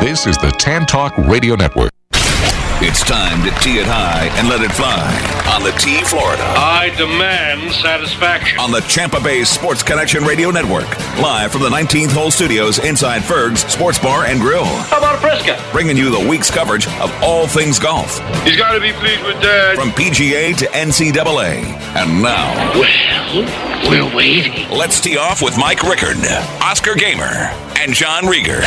This is the Tan Talk Radio Network. It's time to tee it high and let it fly on the T Florida. I demand satisfaction. On the Tampa Bay Sports Connection Radio Network. Live from the 19th Hole Studios inside Ferg's Sports Bar and Grill. How about a Fresca? Bringing you the week's coverage of all things golf. He's got to be pleased with that. From PGA to NCAA. And now... Well, we're waiting. Let's tee off with Mike Rickard, Oscar Gamer, and John Rieger.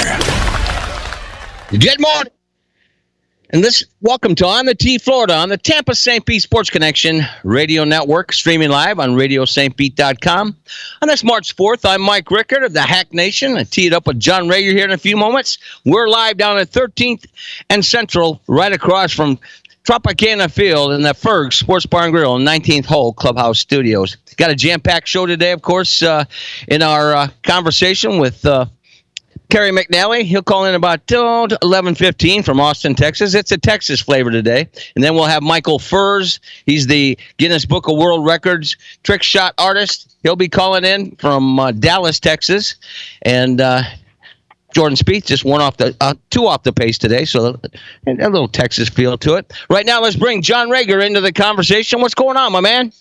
Good morning. And welcome to On the T Florida on the Tampa St. Pete Sports Connection Radio Network, streaming live on RadioSt.Pete.com. On this March 4th, I'm Mike Rickard of the Hack Nation. I tee it up with John Rieger here in a few moments. We're live down at 13th and Central, right across from Tropicana Field in the Ferg's Sports Bar and Grill in 19th Hole Clubhouse Studios. Got a jam-packed show today, of course, in our conversation with... Kerry McNally, he'll call in about 11:15 from Austin, Texas. It's a Texas flavor today. And then we'll have Michael Furs. He's the Guinness Book of World Records trick shot artist. He'll be calling in from Dallas, Texas. And Jordan Spieth just two off the pace today, so a little Texas feel to it. Right now, let's bring John Rieger into the conversation. What's going on, my man?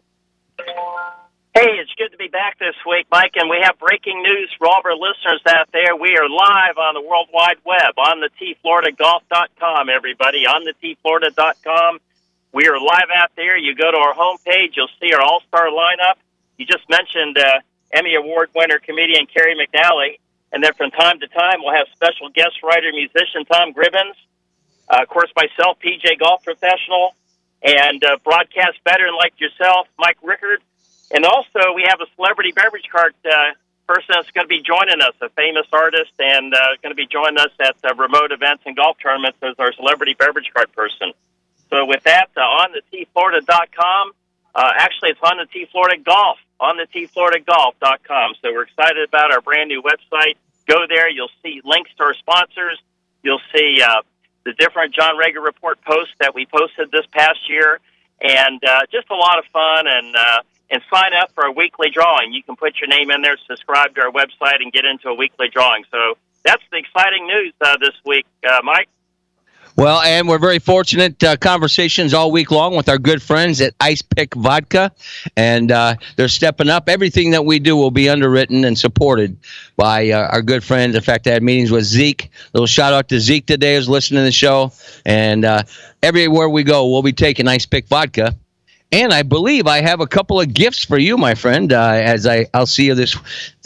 Hey, it's good to be back this week, Mike, and we have breaking news for all of our listeners out there. We are live on the World Wide Web, on the tfloridagolf.com, everybody, on the tflorida.com. We are live out there. You go to our homepage, you'll see our all-star lineup. You just mentioned Emmy Award winner comedian Kerry McNally, and then from time to time we'll have special guest writer, musician Tom Gribbins, of course myself, PJ Golf Professional, and broadcast veteran like yourself, Mike Rickard. And also, we have a celebrity beverage cart person that's going to be joining us, a famous artist, and going to be joining us at remote events and golf tournaments as our celebrity beverage cart person. So with that, on the tflorida.com, actually it's on the T-Florida Golf, on the tfloridagolf.com. So we're excited about our brand new website. Go there, you'll see links to our sponsors. You'll see the different John Rieger Report posts that we posted this past year, and just a lot of fun, and sign up for a weekly drawing. You can put your name in there, subscribe to our website, and get into a weekly drawing. So that's the exciting news this week, Mike. Well, and we're very fortunate conversations all week long with our good friends at Ice Pick Vodka, and they're stepping up. Everything that we do will be underwritten and supported by our good friends. In fact, I had meetings with Zeke. A little shout-out to Zeke today who's listening to the show. And everywhere we go, we'll be taking Ice Pick Vodka. And I believe I have a couple of gifts for you, my friend, as I'll see you this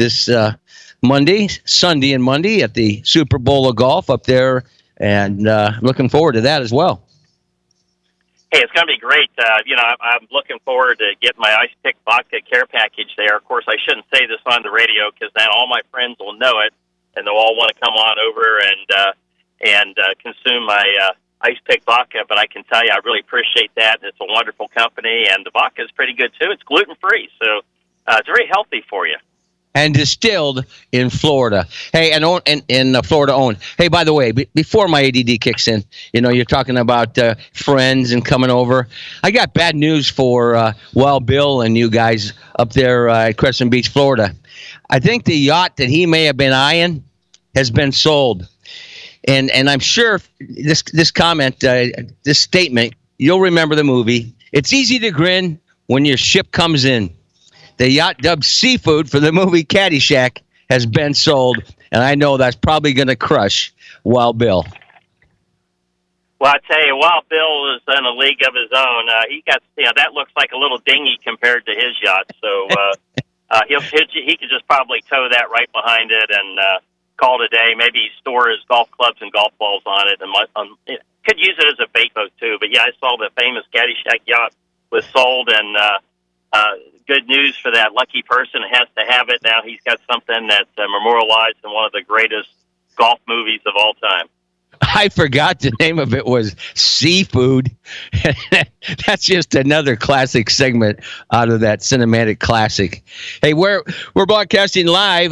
Sunday and Monday at the Super Bowl of Golf up there, and looking forward to that as well. Hey, it's going to be great. I'm looking forward to getting my Ice Pick Vodka care package there. Of course, I shouldn't say this on the radio because then all my friends will know it, and they'll all want to come on over and consume my Ice Pick Vodka, but I can tell you I really appreciate that. It's a wonderful company, and the vodka is pretty good, too. It's gluten-free, so it's very healthy for you. And distilled in Florida. Hey, and Florida owned. Hey, by the way, before my ADD kicks in, you're talking about friends and coming over. I got bad news for Wild Bill and you guys up there at Crescent Beach, Florida. I think the yacht that he may have been eyeing has been sold. And I'm sure this comment, this statement, you'll remember the movie. It's easy to grin when your ship comes in. The yacht dubbed Seafood for the movie Caddyshack has been sold, and I know that's probably going to crush Wild Bill. Well, I tell you, Wild Bill is in a league of his own. He got, that looks like a little dinghy compared to his yacht. So he could just probably tow that right behind it and call it a day. Maybe store his golf clubs and golf balls on it, and could use it as a bait boat too. But yeah, I saw the famous Caddyshack yacht was sold, and good news for that lucky person. Has to have it now. He's got something that's memorialized in one of the greatest golf movies of all time. I forgot the name of it was Seafood. That's just another classic segment out of that cinematic classic. Hey, we're broadcasting live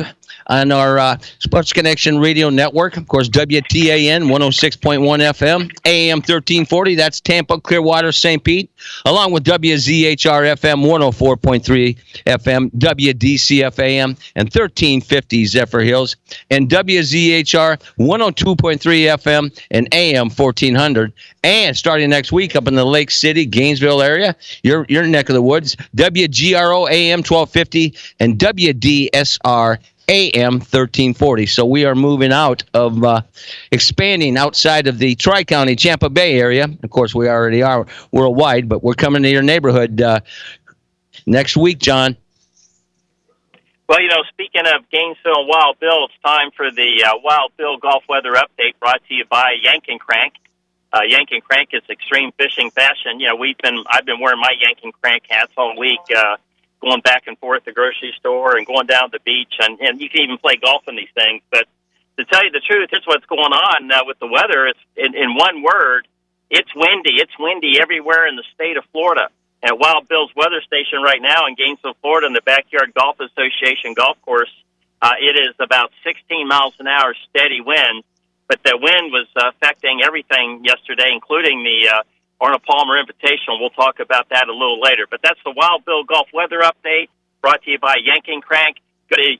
on our Sports Connection Radio Network. Of course, WTAN 106.1 FM, AM 1340. That's Tampa, Clearwater, St. Pete, along with WZHR FM 104.3 FM, WDCF AM, and 1350 Zephyr Hills, and WZHR 102.3 FM and AM 1400. And starting next week up in the Lake City, Gainesville area, your neck of the woods, WGRO AM 1250 and WDSR AM 1340. So we are moving out of expanding outside of the Tri-County Tampa Bay area. Of course, we already are worldwide, but we're coming to your neighborhood next week, John. Well, speaking of Gainesville and Wild Bill, it's time for the Wild Bill Golf Weather Update brought to you by Yank & Crank. Yank & Crank is extreme fishing fashion. I've been wearing my Yank & Crank hats all week, going back and forth to the grocery store and going down to the beach, and you can even play golf in these things. But to tell you the truth, here's what's going on with the weather. It's in one word, it's windy. It's windy everywhere in the state of Florida. At Wild Bill's weather station right now in Gainesville, Florida, in the Backyard Golf Association golf course, it is about 16 miles an hour steady wind. But the wind was affecting everything yesterday, including the Arnold Palmer Invitational. We'll talk about that a little later. But that's the Wild Bill Golf Weather Update brought to you by Yank & Crank. Go to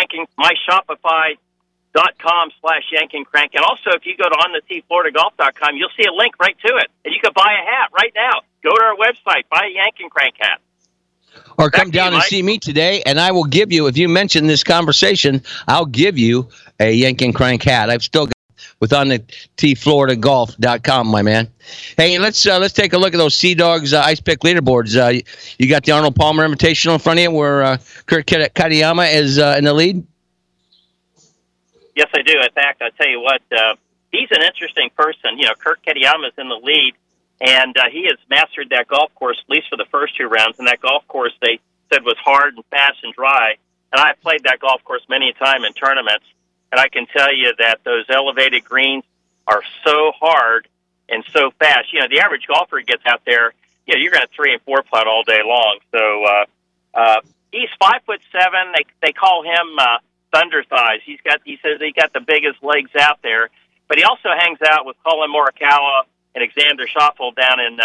myshopify.com/Yank & Crank. And also, if you go to ontheteefloridagolf.com, you'll see a link right to it. And you can buy a hat right now. Go to our website, buy a Yank & Crank hat. Or come down and see me today, and I will give you, if you mention this conversation, I'll give you a Yank & Crank hat. I've still got with on the TFloridagolf.com, my man. Hey, let's take a look at those Sea Dogs Ice Pick leaderboards. You got the Arnold Palmer Invitational in front of you, where Kurt Katayama is in the lead. Yes, I do. In fact, I tell you what, he's an interesting person. Kurt Katayama is in the lead, and he has mastered that golf course at least for the first two rounds. And that golf course they said was hard and fast and dry. And I've played that golf course many a time in tournaments. And I can tell you that those elevated greens are so hard and so fast. The average golfer who gets out there, you're going to 3 and 4 putt all day long. So he's 5'7". They call him Thunder Thighs. He says he got the biggest legs out there. But he also hangs out with Colin Morikawa and Xander Schauffele down in,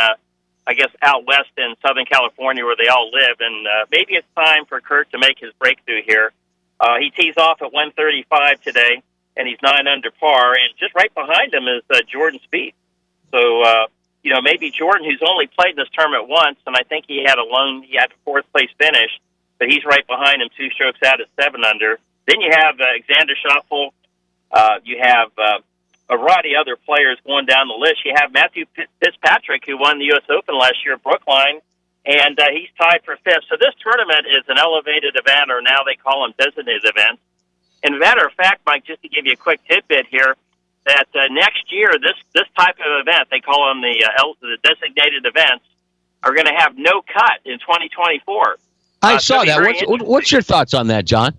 out west in Southern California where they all live. And maybe it's time for Kurt to make his breakthrough here. He tees off at 135 today, and he's 9 under par. And just right behind him is Jordan Spieth. So, maybe Jordan, who's only played in this tournament once, and I think he had a 4th place finish, but he's right behind him, 2 strokes out at 7 under. Then you have Xander Schauffele. You have a variety of other players going down the list. You have Matthew Fitzpatrick, who won the U.S. Open last year at Brookline, and he's tied for 5th. So this tournament is an elevated event, or now they call them designated events. And as a matter of fact, Mike, just to give you a quick tidbit here, that next year, this type of event, they call them the designated events, are going to have no cut in 2024. I saw that. What's your thoughts on that, John?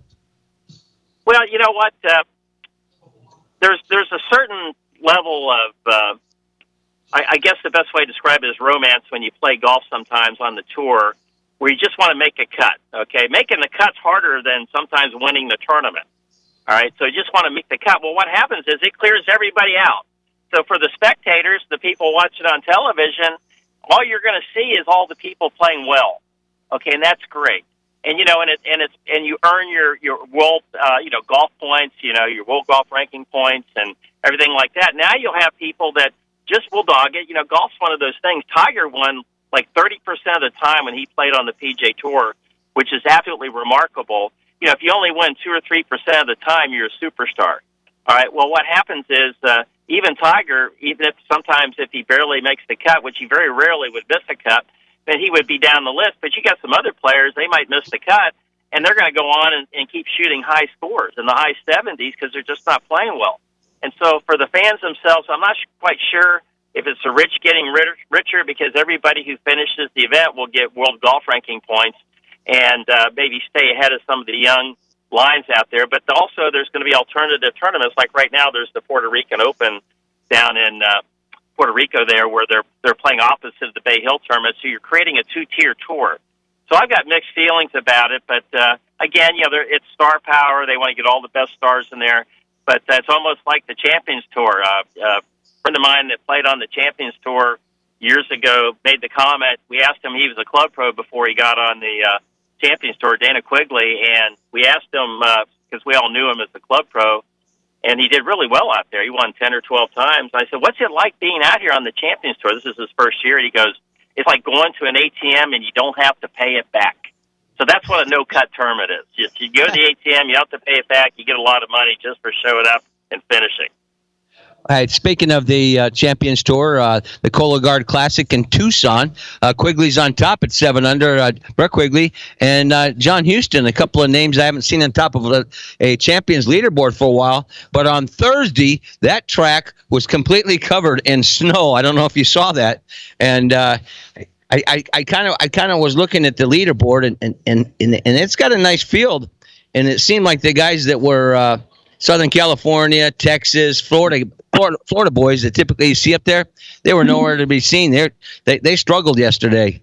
Well, you know what? There's a certain level of, I guess the best way to describe it is romance when you play golf sometimes on the tour, where you just want to make a cut, okay? Making the cut's harder than sometimes winning the tournament, all right? So you just want to make the cut. Well, what happens is it clears everybody out. So for the spectators, the people watching on television, all you're going to see is all the people playing well, okay? And that's great. And and you earn your world golf points, your world golf ranking points and everything like that. Now you'll have people that just will dog it. Golf's one of those things. Tiger won like 30% of the time when he played on the PGA Tour, which is absolutely remarkable. If you only win 2 or 3% of the time, you're a superstar. All right. Well, what happens is even Tiger, even if he barely makes the cut, which he very rarely would miss a cut, then he would be down the list. But you got some other players, they might miss the cut, and they're going to go on and keep shooting high scores in the high 70s because they're just not playing well. And so for the fans themselves, I'm not quite sure if it's the rich getting richer because everybody who finishes the event will get world golf ranking points and maybe stay ahead of some of the young lines out there. But also there's going to be alternative tournaments. Like right now there's the Puerto Rican Open down in Puerto Rico there where they're playing opposite the Bay Hill tournament. So you're creating a 2-tier tour. So I've got mixed feelings about it, but again, it's star power. They want to get all the best stars in there. But it's almost like the Champions Tour. A friend of mine that played on the Champions Tour years ago made the comment. We asked him, he was a club pro before he got on the Champions Tour, Dana Quigley, and we asked him, because we all knew him as a club pro, and he did really well out there. He won 10 or 12 times. I said, what's it like being out here on the Champions Tour? This is his first year. He goes, it's like going to an ATM and you don't have to pay it back. So that's what a no-cut tournament is. Just, you go to the ATM, you have to pay it back, you get a lot of money just for showing up and finishing. All right, speaking of the Champions Tour, the Cologuard Classic in Tucson, Quigley's on top at 7 under, Brett Quigley, and John Houston, a couple of names I haven't seen on top of a Champions leaderboard for a while. But on Thursday, that track was completely covered in snow. I don't know if you saw that. And I kind of was looking at the leaderboard, and it's got a nice field. And it seemed like the guys that were Southern California, Texas, Florida boys that typically you see up there, they were nowhere to be seen. They struggled yesterday.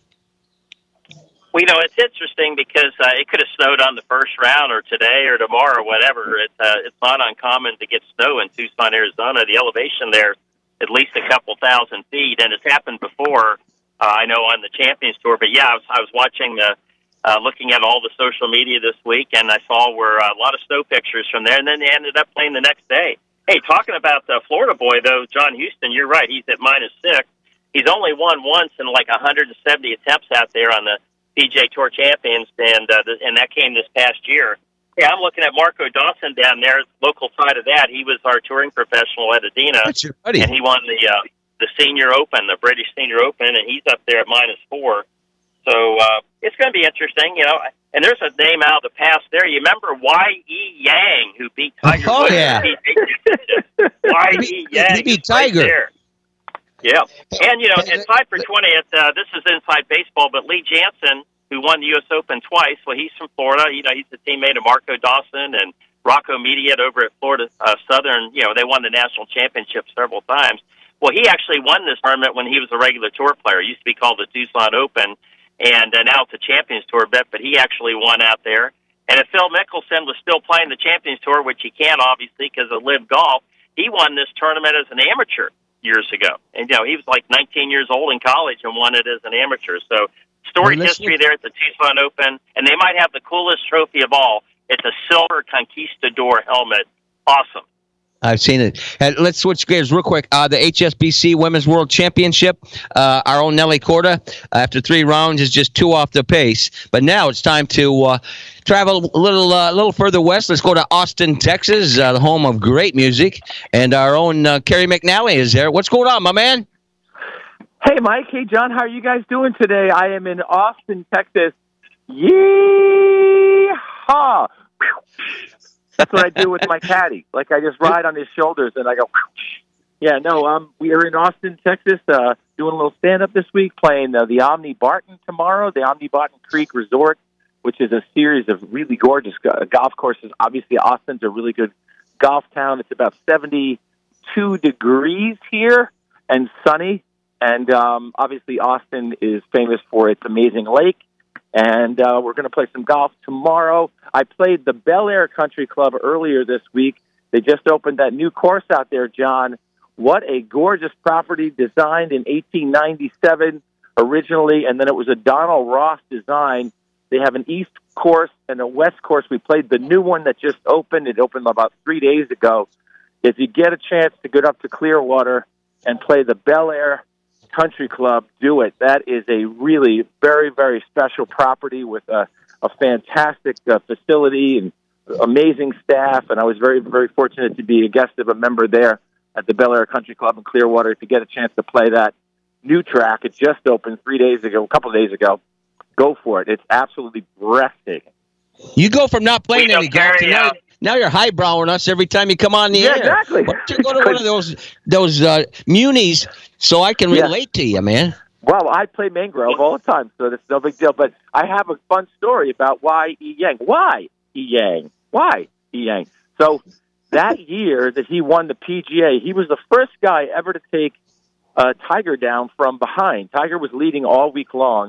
Well, it's interesting because it could have snowed on the first round or today or tomorrow or whatever. It's not uncommon to get snow in Tucson, Arizona. The elevation there, at least a couple thousand feet, and it's happened before, I know, on the Champions Tour. But, yeah, I was watching looking at all the social media this week, and I saw a lot of snow pictures from there, and then they ended up playing the next day. Hey, talking about the Florida boy, though, John Houston, you're right. He's at -6. He's only won once in like 170 attempts out there on the PGA Tour Champions, and that came this past year. Yeah, I'm looking at Marco Dawson down there, local side of that. He was our touring professional at Adena, That's your buddy. And he won the Senior Open, the British Senior Open, and he's up there at -4. So it's going to be interesting, And there's a name out of the past there. You remember Y.E. Yang, who beat Tiger Woods? Oh, yeah. Y.E. Yang. He beat Tiger. Right there. Yeah. And, tied for 20th, this is inside baseball, but Lee Jansen, who won the U.S. Open twice, well, he's from Florida. He's a teammate of Marco Dawson and Rocco Mediate over at Florida Southern. They won the national championship several times. Well, he actually won this tournament when he was a regular tour player. It used to be called the Tucson Open. And now it's a Champions Tour bet, but he actually won out there. And if Phil Mickelson was still playing the Champions Tour, which he can't, obviously, because of Live Golf, he won this tournament as an amateur years ago. And, he was like 19 years old in college and won it as an amateur. So storied history there at the Tucson Open. And they might have the coolest trophy of all. It's a silver Conquistador helmet. Awesome. I've seen it. Let's switch gears real quick. The HSBC Women's World Championship, our own Nelly Corda, after 3 rounds, is just 2 off the pace. But now it's time to travel a little further west. Let's go to Austin, Texas, the home of great music. And our own Kerry McNally is there. What's going on, my man? Hey, Mike. Hey, John. How are you guys doing today? I am in Austin, Texas. Yee-haw! That's what I do with my caddy. Like, I just ride on his shoulders, and I go, yeah, no, we are in Austin, Texas, doing a little stand-up this week, playing the Omni Barton tomorrow, the Omni Barton Creek Resort, which is a series of really gorgeous golf courses. Obviously, Austin's a really good golf town. It's about 72 degrees here and sunny, and obviously Austin is famous for its amazing lake. And we're going to play some golf tomorrow. I played the Bel Air Country Club earlier this week. They just opened that new course out there, John. What a gorgeous property, designed in 1897 originally, and then it was a Donald Ross design. They have an east course and a west course. We played the new one that just opened. It opened about 3 days ago. If you get a chance to get up to Clearwater and play the Bel Air Country Club, do it. That is a really very, very special property with a fantastic facility and amazing staff. And I was very, very fortunate to be a guest of a member there at the Bel Air Country Club in Clearwater to get a chance to play that new track. It just opened a couple of days ago. Go for it. It's absolutely breathtaking. You go from not playing any golf to now you're highbrowing us every time you come on the air. Exactly. Why don't you go to one of those munis so I can relate to you, man? Well, I play Mangrove all the time, so that's no big deal. But I have a fun story about Y.E. Yang. Why E. Yang? Why E. Yang? So that year that he won the PGA, he was the first guy ever to take Tiger down from behind. Tiger was leading all week long,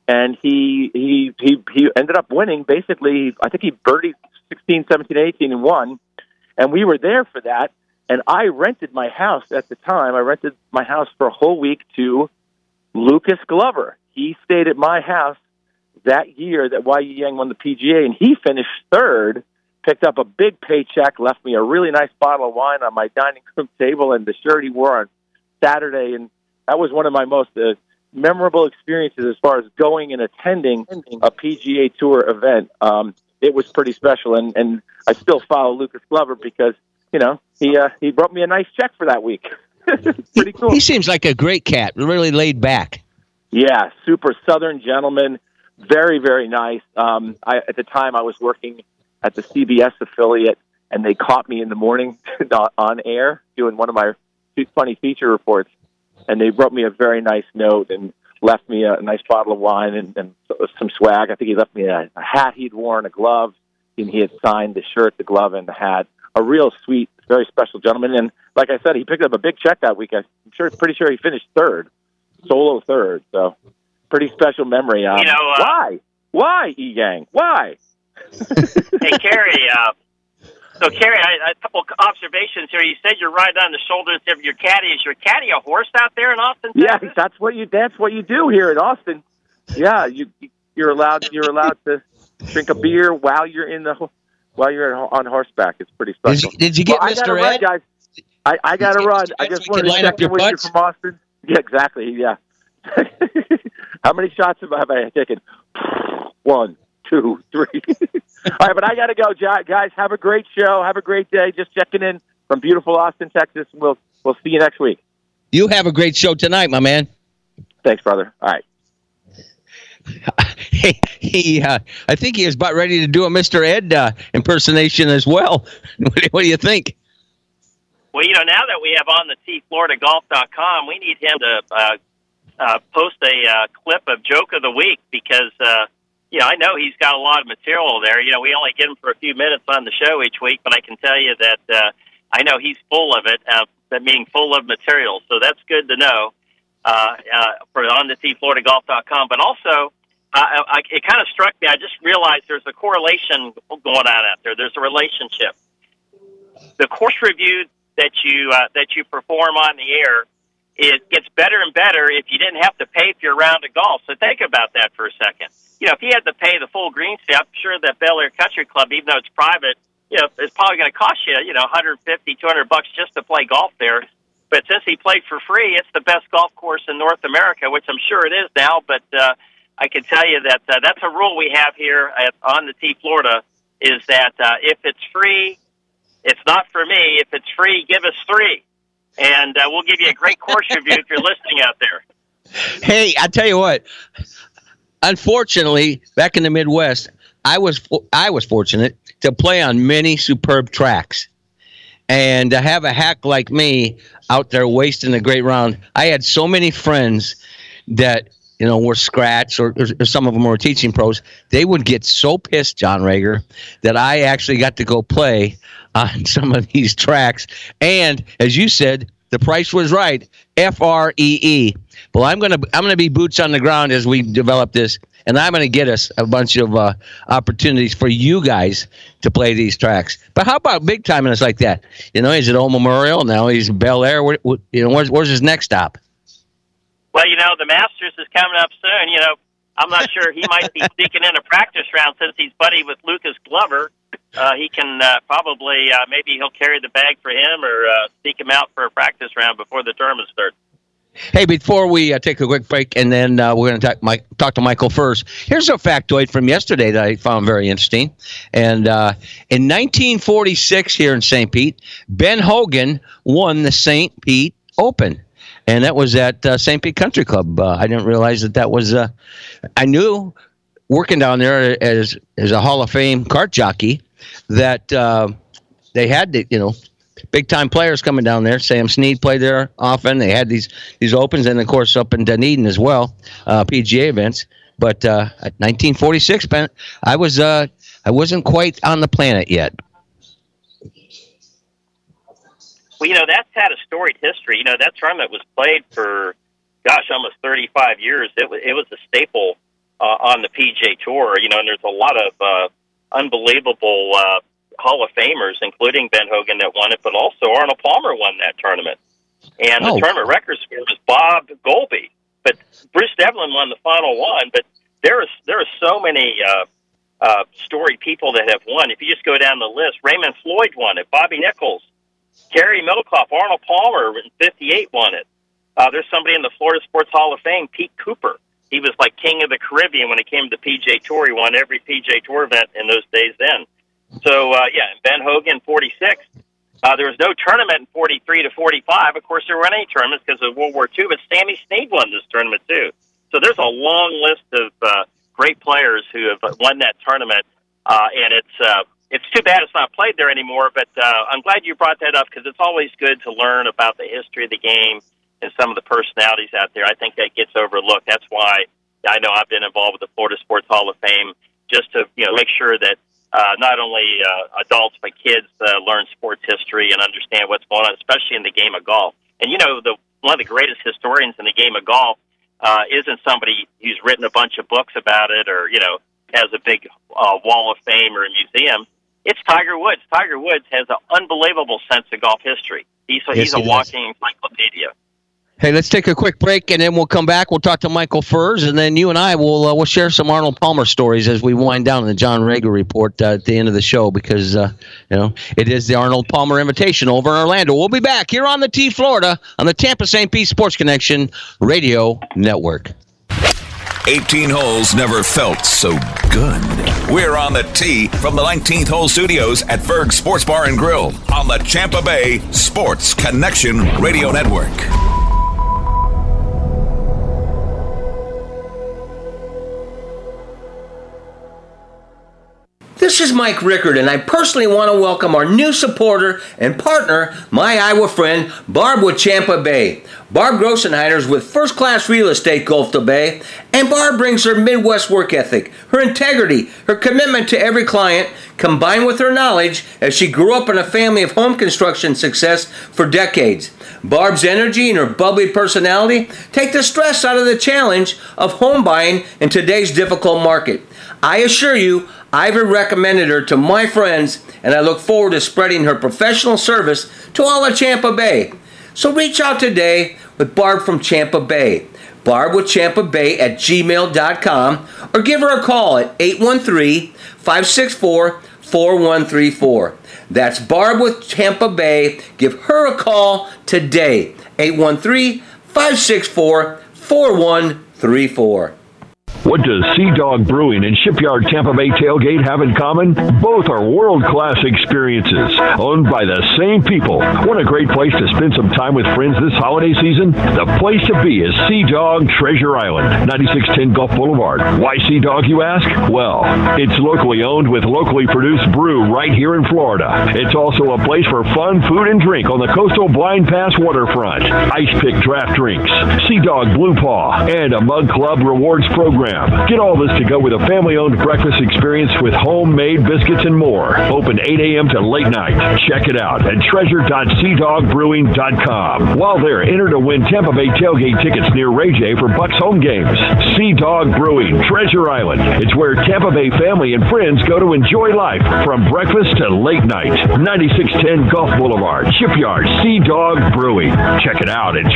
and he ended up winning. Basically, I think he birdied 16, 17, 18, and won. And we were there for that. And I rented my house at the time. I rented my house for a whole week to Lucas Glover. He stayed at my house that year that Wai Yang won the PGA, and he finished third, picked up a big paycheck, left me a really nice bottle of wine on my dining room table and the shirt he wore on Saturday. And that was one of my most memorable experiences as far as going and attending a PGA Tour event. It was pretty special, and I still follow Lucas Glover because, you know, he brought me a nice check for that week. Pretty cool. He seems like a great cat, really laid back. Yeah, super Southern gentleman, very, very nice. At the time, I was working at the CBS affiliate, and they caught me in the morning on air doing one of my funny feature reports, and they wrote me a very nice note and left me a nice bottle of wine and some swag. I think he left me a hat he'd worn, a glove, and he had signed the shirt, the glove, and the hat. A real sweet, very special gentleman. And like I said, he picked up a big check that week. I'm pretty sure he finished third, solo third. So pretty special memory. Why, E-Gang? Why? Hey, Kerry. So, Kerry, a couple of observations here. You said you're right on the shoulders of your caddy. Is your caddy a horse out there in Austin, Texas? Yeah, that's what you do here in Austin. Yeah, you're allowed to drink a beer while you're on horseback. It's pretty special. Did you get Mr. Ed? Guys. I got to run. I just wanted to check in with you from Austin. Yeah, exactly. Yeah. How many shots have I taken? 1, 2, 3. All right, but I got to go, guys. Have a great show. Have a great day. Just checking in from beautiful Austin, Texas. We'll see you next week. You have a great show tonight, my man. Thanks, brother. All right. I think he is about ready to do a Mr. Ed impersonation as well. What do you think? Well, you know, now that we have on the tfloridagolf.com, we need him to post a clip of Joke of the Week because, I know he's got a lot of material there. You know, we only get him for a few minutes on the show each week, but I can tell you that I know he's full of it, that meaning full of material. So that's good to know for on the tfloridagolf.com. But also, it kind of struck me. I just realized there's a correlation going on out there. There's a relationship. The course review that you perform on the air, it gets better and better if you didn't have to pay for your round of golf. So think about that for a second. You know, if you had to pay the full green fee, I'm sure that Bel Air Country Club, even though it's private, you know, it's probably going to cost you, $150, $200 just to play golf there. But since he played for free, it's the best golf course in North America, which I'm sure it is now. But I can tell you that that's a rule we have here on the T Florida is that if it's free, it's not for me. If it's free, give us 3. And we'll give you a great course review if you're listening out there. Hey, I tell you what. Unfortunately, back in the Midwest, I was fortunate to play on many superb tracks. And to have a hack like me out there wasting a great round, I had so many friends that, were scratch or some of them were teaching pros. They would get so pissed, John Rager, that I actually got to go play on some of these tracks. And as you said, the price was right. FREE. Well, I'm gonna be boots on the ground as we develop this, and I'm gonna get us a bunch of opportunities for you guys to play these tracks. But how about big time and it's like that? He's at Old Memorial now. He's in Bel Air. Where's his next stop? Well, the Masters is coming up soon. I'm not sure. He might be sneaking in a practice round since he's buddy with Lucas Glover. He can probably, maybe he'll carry the bag for him or sneak him out for a practice round before the tournament starts. Hey, before we take a quick break, and then we're going to talk to Michael first. Here's a factoid from yesterday that I found very interesting. And in 1946 here in St. Pete, Ben Hogan won the St. Pete Open. And that was at St. Pete Country Club. I didn't realize that was I knew working down there as a Hall of Fame kart jockey that they had big time players coming down there. Sam Snead played there often. They had these opens, and of course up in Dunedin as well, PGA events. But at 1946, Ben, I wasn't quite on the planet yet. Well, that's had a storied history. That tournament was played for, almost 35 years. It was a staple on the PGA Tour. You know, and there's a lot of unbelievable Hall of Famers, including Ben Hogan that won it, but also Arnold Palmer won that tournament. And the tournament record score was Bob Golby. But Bruce Devlin won the final one. But there are so many storied people that have won. If you just go down the list, Raymond Floyd won it, Bobby Nichols, Gary Middlecoff, Arnold Palmer in '58 won it. There's somebody in the Florida Sports Hall of Fame, Pete Cooper. He was like king of the Caribbean when it came to the PGA Tour. He won every PGA Tour event in those days then. So, and Ben Hogan, 46. There was no tournament in 43 to 45. Of course, there weren't any tournaments because of World War II, but Sammy Snead won this tournament, too. So there's a long list of great players who have won that tournament, and it's too bad it's not played there anymore, but I'm glad you brought that up because it's always good to learn about the history of the game and some of the personalities out there. I think that gets overlooked. That's why I know I've been involved with the Florida Sports Hall of Fame just to make sure that not only adults but kids learn sports history and understand what's going on, especially in the game of golf. And one of the greatest historians in the game of golf isn't somebody who's written a bunch of books about it or has a big wall of fame or a museum. It's Tiger Woods. Tiger Woods has an unbelievable sense of golf history. He's a walking encyclopedia. Hey, let's take a quick break, and then we'll come back. We'll talk to Michael Furze, and then you and I will share some Arnold Palmer stories as we wind down the John Rager Report at the end of the show because, it is the Arnold Palmer Invitation over in Orlando. We'll be back here on the T Florida on the Tampa St. Pete Sports Connection Radio Network. 18 holes never felt so good. We're on the tee from the 19th Hole Studios at Ferg Sports Bar and Grill on the Tampa Bay Sports Connection Radio Network. This is Mike Rickard, and I personally want to welcome our new supporter and partner, my Iowa friend, Barb with Tampa Bay. Barb Grossenheider's with First Class Real Estate Gulf to Bay, and Barb brings her Midwest work ethic, her integrity, her commitment to every client, combined with her knowledge as she grew up in a family of home construction success for decades. Barb's energy and her bubbly personality take the stress out of the challenge of home buying in today's difficult market. I assure you, I've recommended her to my friends, and I look forward to spreading her professional service to all of Tampa Bay. So reach out today with Barb from Tampa Bay. Barb with Tampa Bay at gmail.com, or give her a call at 813-564-4134. That's Barb with Tampa Bay. Give her a call today, 813-564-4134. What does Sea Dog Brewing and Shipyard Tampa Bay Tailgate have in common? Both are world-class experiences, owned by the same people. Want a great place to spend some time with friends this holiday season? The place to be is Sea Dog Treasure Island, 9610 Gulf Boulevard. Why Sea Dog, you ask? Well, it's locally owned with locally produced brew right here in Florida. It's also a place for fun, food, and drink on the coastal Blind Pass waterfront. Ice pick draft drinks, Sea Dog Blue Paw, and a Mug Club rewards program. Get all this to go with a family-owned breakfast experience with homemade biscuits and more. Open 8 a.m. to late night. Check it out at treasure.seadogbrewing.com. While there, enter to win Tampa Bay tailgate tickets near Ray J for Bucks home games. Sea Dog Brewing, Treasure Island. It's where Tampa Bay family and friends go to enjoy life from breakfast to late night. 9610 Gulf Boulevard, Shipyard, Sea Dog Brewing. Check it out at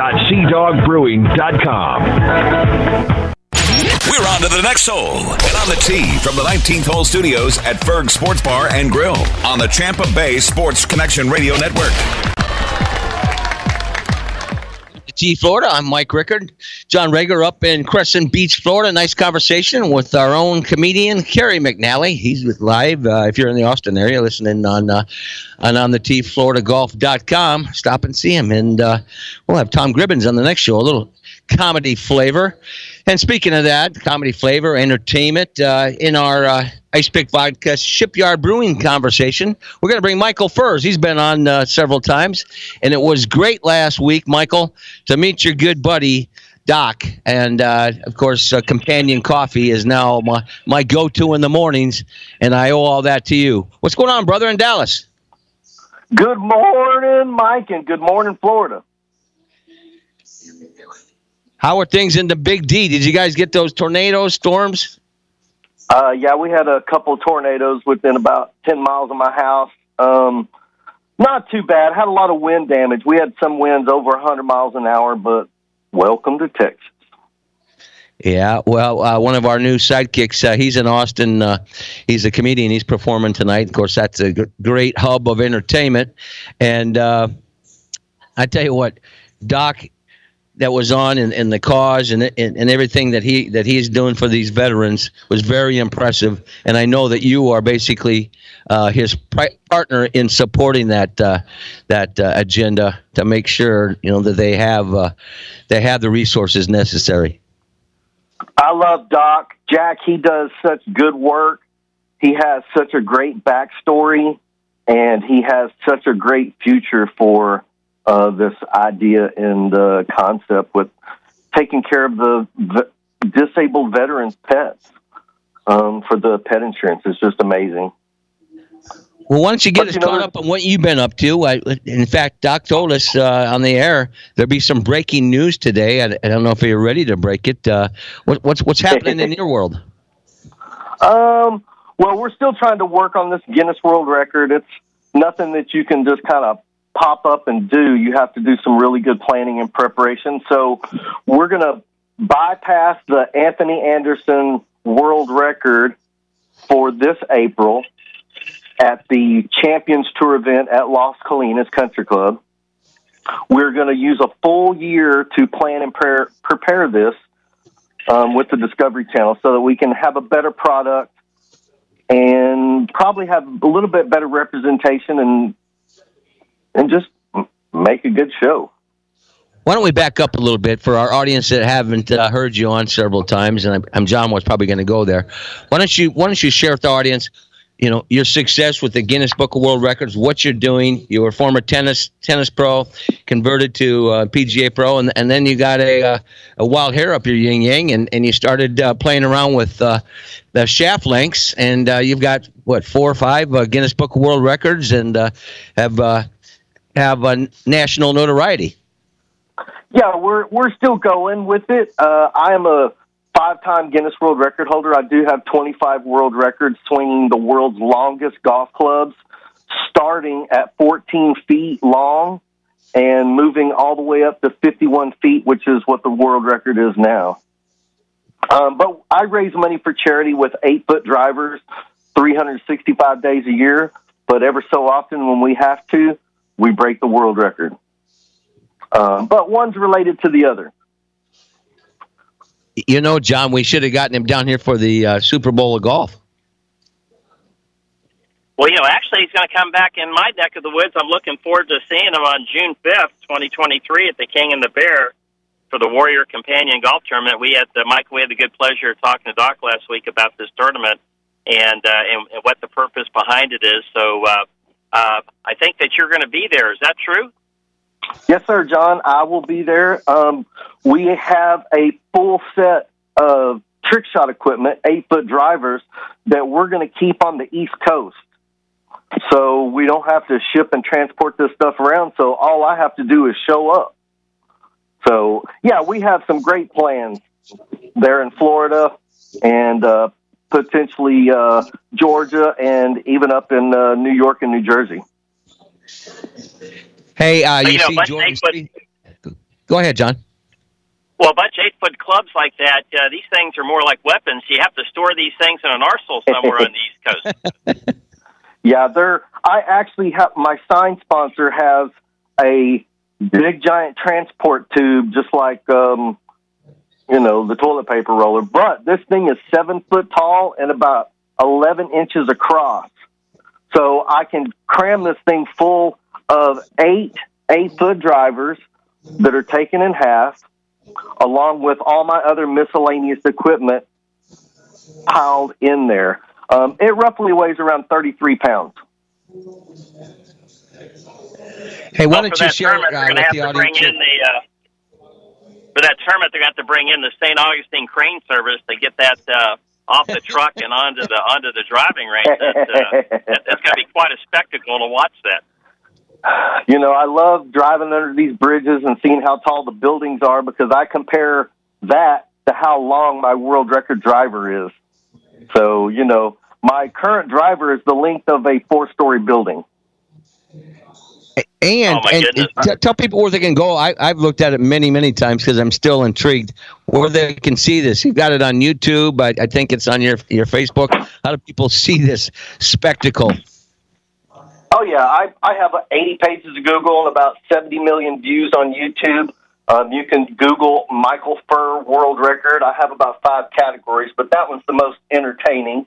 treasure.seadogbrewing.com. We're on to the next hole and on the tee from the 19th Hole Studios at Ferg Sports Bar and Grill on the Tampa Bay Sports Connection Radio Network. T Florida, I'm Mike Rickard. John Rager up in Crescent Beach, Florida. Nice conversation with our own comedian, Kerry McNally. He's with live. If you're in the Austin area, listening on the TFloridaGolf.com, stop and see him. And we'll have Tom Gribbins on the next show, a little comedy flavor. And speaking of that, comedy flavor, entertainment, in our Ice Pick Vodka Shipyard Brewing conversation, we're going to bring Michael Furze. He's been on several times, and it was great last week, Michael, to meet your good buddy, Doc. And, of course, Companion Coffee is now my go-to in the mornings, and I owe all that to you. What's going on, brother, in Dallas? Good morning, Mike, and good morning, Florida. How are things in the Big D? Did you guys get those tornadoes, storms? Yeah, we had a couple of tornadoes within about 10 miles of my house. Not too bad. Had a lot of wind damage. We had some winds over 100 miles an hour, but welcome to Texas. Yeah, well, one of our new sidekicks, he's in Austin. He's a comedian. He's performing tonight. Of course, that's a great hub of entertainment. And I tell you what, Doc, that was on in the cause and everything that he's doing for these veterans was very impressive. And I know that you are basically his partner in supporting that agenda to make sure that they have the resources necessary. I love Doc. Jack, he does such good work. He has such a great backstory, and he has such a great future for this idea and concept with taking care of the disabled veterans' pets for the pet insurance. It's just amazing. Well, why don't you get us caught up on what you've been up to? In fact, Doc told us on the air there'll be some breaking news today. I don't know if you're ready to break it. What's happening in your world? Well, we're still trying to work on this Guinness World Record. It's nothing that you can just kind of pop up and do. You have to do some really good planning and preparation. So we're going to bypass the Anthony Anderson World Record for this April at the Champions Tour event at Las Colinas Country Club. We're going to use a full year to plan and prepare this with the Discovery Channel so that we can have a better product and probably have a little bit better representation and just make a good show. Why don't we back up a little bit for our audience that haven't heard you on several times, and John was probably going to go there. Why don't you share with the audience your success with the Guinness Book of World Records, what you're doing. You were a former tennis pro, converted to PGA pro, and then you got a wild hair up your yin-yang, and you started playing around with the shaft lengths, and you've got, 4 or 5 Guinness Book of World Records, and have a national notoriety. Yeah, we're still going with it. I am a 5-time Guinness World Record holder. I do have 25 world records swinging the world's longest golf clubs, starting at 14 feet long and moving all the way up to 51 feet, which is what the world record is now. But I raise money for charity with 8-foot drivers 365 days a year, but ever so often when we have to, we break the world record. But one's related to the other. John, we should have gotten him down here for the Super Bowl of golf. Well, actually, he's going to come back in my neck of the woods. I'm looking forward to seeing him on June 5th, 2023 at the King and the Bear for the Warrior Companion Golf Tournament. We had the good pleasure of talking to Doc last week about this tournament and what the purpose behind it is. So I think that you're going to be there. Is that true? Yes, sir, John. I will be there. We have a full set of trick shot equipment, 8-foot drivers, that we're going to keep on the East Coast. So we don't have to ship and transport this stuff around. So all I have to do is show up. So, yeah, we have some great plans there in Florida and potentially Georgia and even up in New York and New Jersey. Hey, you see Jordan Spieth? Go ahead, John. Well, a bunch of 8-foot clubs like that, these things are more like weapons. You have to store these things in an arsenal somewhere on the East Coast. Yeah, I actually have, my sign sponsor has a big giant transport tube, just like, the toilet paper roller. But this thing is 7 foot tall and about 11 inches across. So I can cram this thing full of 8-foot drivers that are taken in half, along with all my other miscellaneous equipment piled in there. It roughly weighs around 33 pounds. Hey, why don't you share with the audience? For that tournament, they're going to have to bring in the St. Augustine Crane Service to get that off the truck and onto the driving range. That's going to be quite a spectacle to watch that. You know, I love driving under these bridges and seeing how tall the buildings are because I compare that to how long my world record driver is. So, you know, my current driver is the length of a 4-story building. And tell people where they can go. I've looked at it many, many times because I'm still intrigued where they can see this. You've got it on YouTube. I think it's on your Facebook. How do people see this spectacle? Oh, yeah. I have 80 pages of Google and about 70 million views on YouTube. You can Google Michael Furr World Record. I have about 5 categories, but that one's the most entertaining.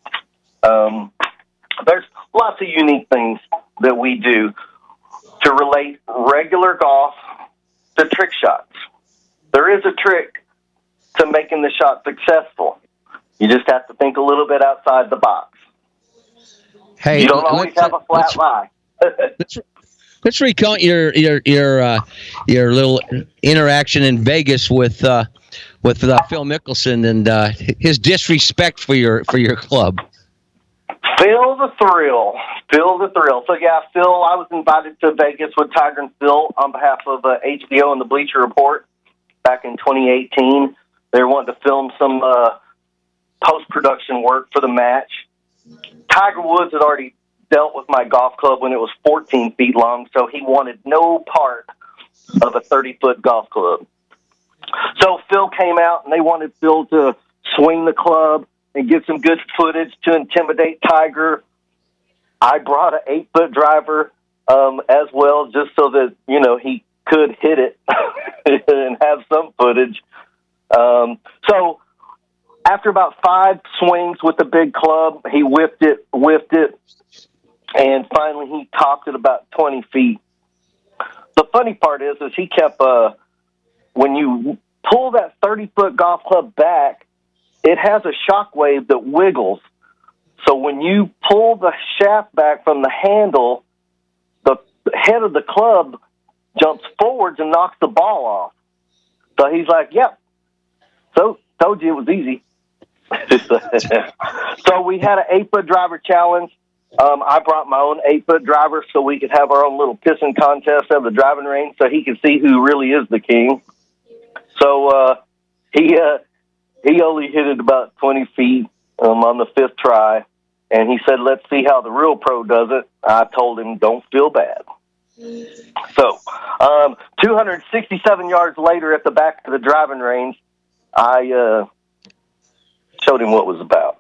There's lots of unique things that we do to relate regular golf to trick shots. There is a trick to making the shot successful. You just have to think a little bit outside the box. Hey, you don't always have a flat lie. Let's recount your little interaction in Vegas with Phil Mickelson and his disrespect for your club. Feel the thrill. So, yeah, Phil, I was invited to Vegas with Tiger and Phil on behalf of HBO and the Bleacher Report back in 2018. They were wanting to film some post-production work for the match. Tiger Woods had already dealt with my golf club when it was 14 feet long, so he wanted no part of a 30-foot golf club. So Phil came out, and they wanted Phil to swing the club and get some good footage to intimidate Tiger. I brought an 8-foot driver as well, just so that, you know, he could hit it and have some footage. So after about 5 swings with the big club, he whipped it, and finally he topped it about 20 feet. The funny part is he kept, when you pull that 30-foot golf club back, it has a shock wave that wiggles. So when you pull the shaft back from the handle, the head of the club jumps forwards and knocks the ball off. So he's like, yep. So told you it was easy. So we had an 8-foot driver challenge. I brought my own 8-foot driver so we could have our own little pissing contest at the driving range so he could see who really is the king. So he only hit it about 20 feet on the 5th try, and he said, let's see how the real pro does it. I told him, don't feel bad. So 267 yards later at the back of the driving range, I showed him what it was about.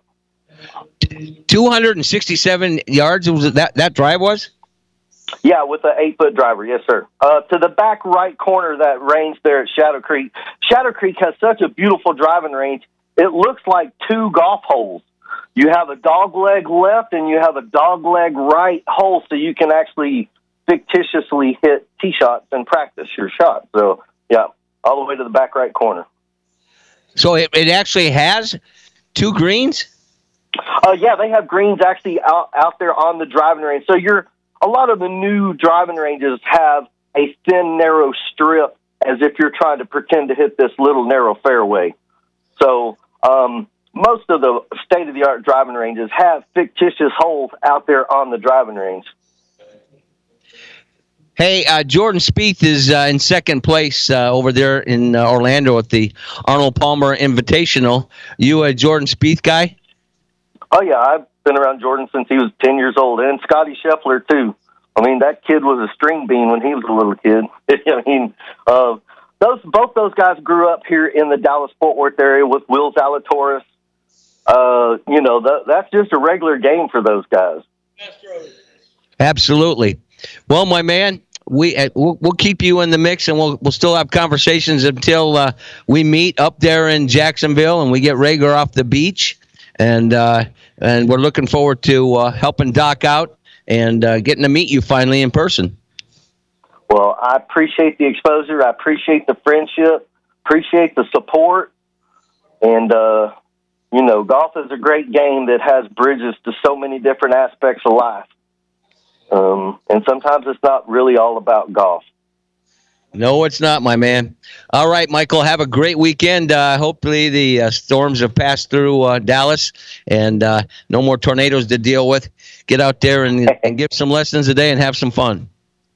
267 yards was that drive was? Yeah, with an 8-foot driver, yes, sir. To the back right corner of that range there at Shadow Creek. Shadow Creek has such a beautiful driving range. It looks like 2 golf holes. You have a dog leg left and you have a dog leg right hole, so you can actually fictitiously hit tee shots and practice your shot. So, yeah, all the way to the back right corner. So it actually has 2 greens? Yeah, they have greens actually out there on the driving range. So a lot of the new driving ranges have a thin, narrow strip as if you're trying to pretend to hit this little narrow fairway. So most of the state-of-the-art driving ranges have fictitious holes out there on the driving range. Hey, Jordan Spieth is in second place over there in Orlando at the Arnold Palmer Invitational. You a Jordan Spieth guy? Oh, yeah, I've been around Jordan since he was 10 years old, and Scotty Scheffler, too. I mean, that kid was a string bean when he was a little kid. I mean, both those guys grew up here in the Dallas-Fort Worth area with Will Zalatoris. That's just a regular game for those guys. Absolutely. Well, my man, we'll keep you in the mix, and we'll still have conversations until we meet up there in Jacksonville and we get Rager off the beach. And we're looking forward to helping Doc out and getting to meet you finally in person. Well, I appreciate the exposure. I appreciate the friendship, appreciate the support. And, golf is a great game that has bridges to so many different aspects of life. And sometimes it's not really all about golf. No, it's not, my man. All right, Michael, have a great weekend. Hopefully the storms have passed through Dallas and no more tornadoes to deal with. Get out there and give some lessons today and have some fun.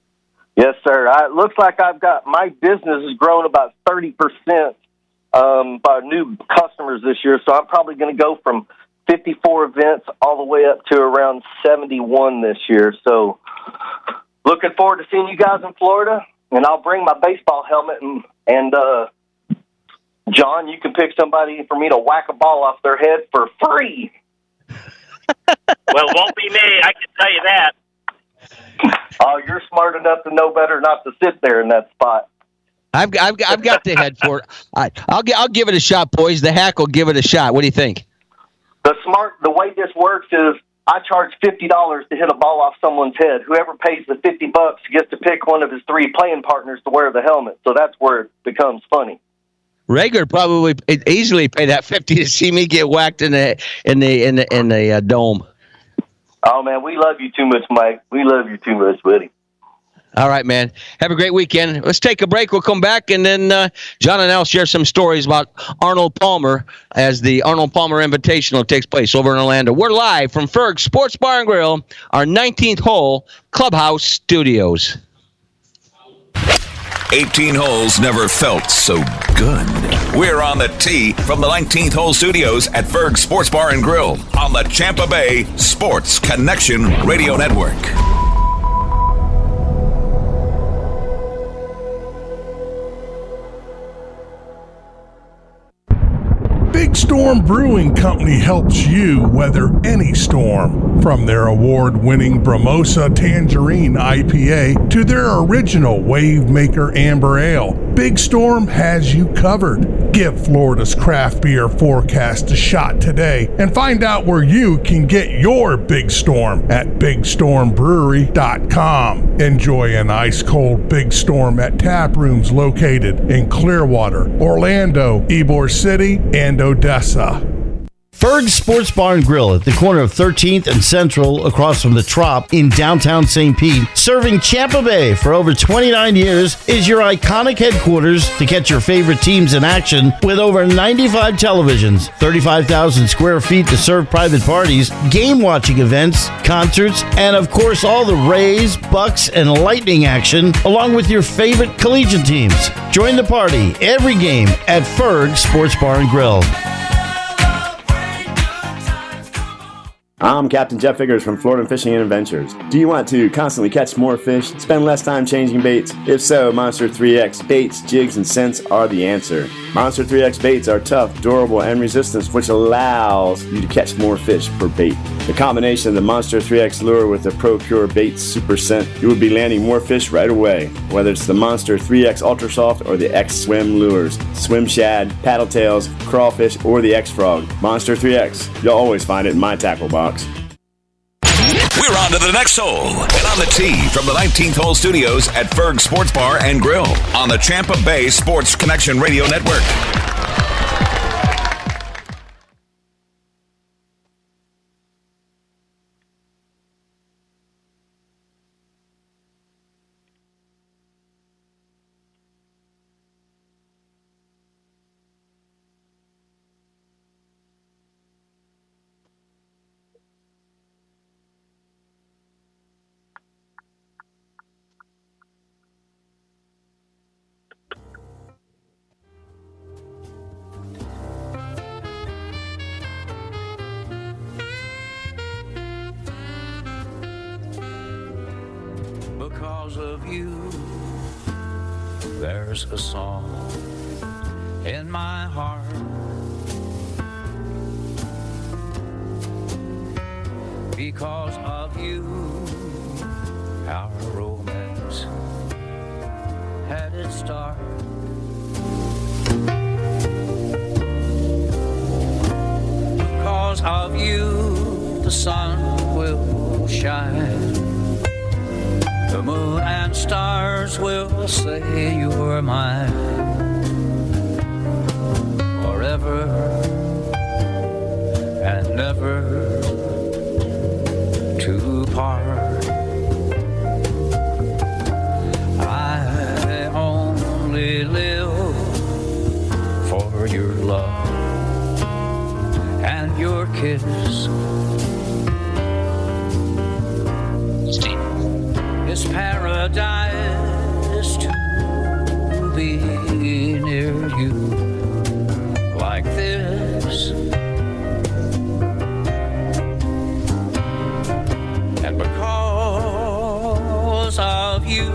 Yes, sir. It looks like my business has grown about 30% by new customers this year, so I'm probably going to go from 54 events all the way up to around 71 this year. So looking forward to seeing you guys in Florida, and I'll bring my baseball helmet, and John, you can pick somebody for me to whack a ball off their head for free. Well, it won't be me, I can tell you that. Oh, you're smart enough to know better not to sit there in that spot. I've got the head for it. I'll give it a shot, boys. The hack will give it a shot. What do you think? The way this works is I charge $50 to hit a ball off someone's head. Whoever pays the $50 gets to pick one of his 3 playing partners to wear the helmet. So that's where it becomes funny. Rager probably easily pay that $50 to see me get whacked in the dome. Oh man, we love you too much, Mike. We love you too much, buddy. All right, man. Have a great weekend. Let's take a break. We'll come back, and then John and I'll share some stories about Arnold Palmer as the Arnold Palmer Invitational takes place over in Orlando. We're live from Ferg Sports Bar and Grill, our 19th hole Clubhouse Studios. 18 holes never felt so good. We're on the tee from the 19th hole studios at Ferg Sports Bar and Grill on the Tampa Bay Sports Connection Radio Network. Big Storm Brewing Company helps you weather any storm. From their award-winning Bromosa Tangerine IPA to their original Wave Maker Amber Ale, Big Storm has you covered. Give Florida's craft beer forecast a shot today and find out where you can get your Big Storm at BigStormBrewery.com. Enjoy an ice-cold Big Storm at tap rooms located in Clearwater, Orlando, Ybor City, and Odessa. Ferg Sports Bar and Grill at the corner of 13th and Central across from the Trop in downtown St. Pete, serving Tampa Bay for over 29 years, is your iconic headquarters to catch your favorite teams in action with over 95 televisions, 35,000 square feet to serve private parties, game watching events, concerts, and of course all the Rays, Bucks, and Lightning action, along with your favorite collegiate teams. Join the party every game at Ferg Sports Bar and Grill. I'm Captain Jeff Figures from Florida Fishing and Adventures. Do you want to constantly catch more fish, spend less time changing baits? If so, Monster 3X baits, jigs, and scents are the answer. Monster 3X baits are tough, durable, and resistant, which allows you to catch more fish per bait. The combination of the Monster 3X lure with the ProCure Baits Super Scent, you will be landing more fish right away. Whether it's the Monster 3X Ultra Soft or the X Swim lures, swim shad, paddle tails, crawfish, or the X Frog, Monster 3X, you'll always find it in my tackle box. We're on to the next hole and on the tee from the 19th hole studios at Ferg Sports Bar and Grill on the Tampa Bay Sports Connection Radio Network. Because of you, there's a song in my heart. Because of you, our romance had its start. Because of you, the sun will shine. The moon and stars will say you're mine forever and never to part. I only live for your love and your kiss. This paradise be near you like this. And because of you,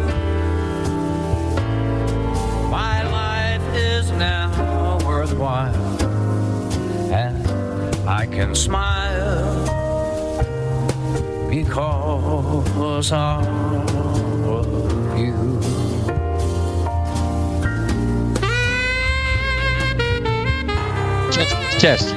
my life is now worthwhile, and I can smile because of you. Test.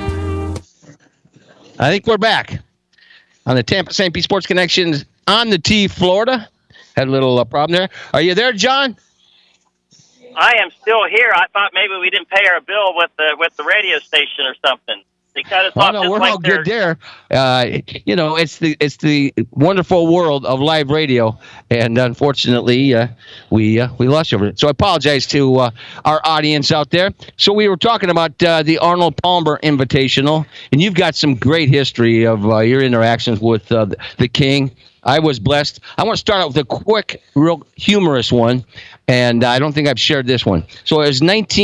I think we're back on the Tampa St. Pete Sports Connections on the T, Florida. Had a little problem there. Are you there, John? I am still here. I thought maybe we didn't pay our bill with the radio station or something. They cut us off. No, we're all good there. It's the wonderful world of live radio, and unfortunately, we lost you over it. So I apologize to our audience out there. So we were talking about the Arnold Palmer Invitational, and you've got some great history of your interactions with the King. I was blessed. I want to start out with a quick, real humorous one, and I don't think I've shared this one. So it was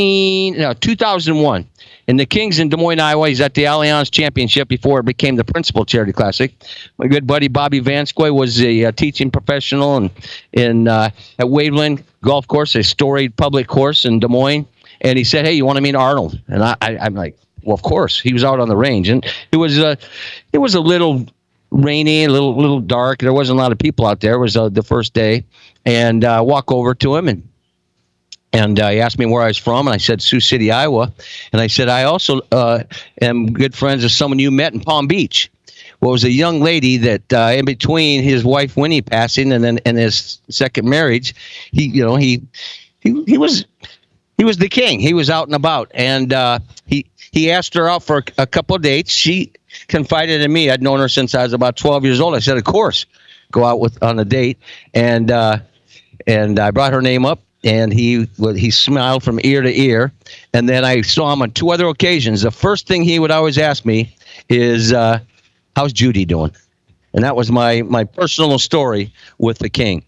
2001. And the Kings in Des Moines, Iowa. He's at the Allianz Championship before it became the Principal Charity Classic. My good buddy Bobby Vanskoy was a teaching professional at Waveland Golf Course, a storied public course in Des Moines. And he said, "Hey, you want to meet Arnold?" And I'm like, "Well, of course." He was out on the range, and it was a little rainy, a little dark. There wasn't a lot of people out there. It was the first day, and I walk over to him and he asked me where I was from, and I said Sioux City, Iowa. And I said, I also am good friends with someone you met in Palm Beach. Well, it was a young lady that in between his wife Winnie passing and his second marriage, he was the King. He was out and about, and he asked her out for a couple of dates. She confided in me. I'd known her since I was about 12 years old. I said, of course, go out on a date, and I brought her name up. And he smiled from ear to ear. And then I saw him on two other occasions. The first thing he would always ask me is, how's Judy doing? And that was my personal story with the King.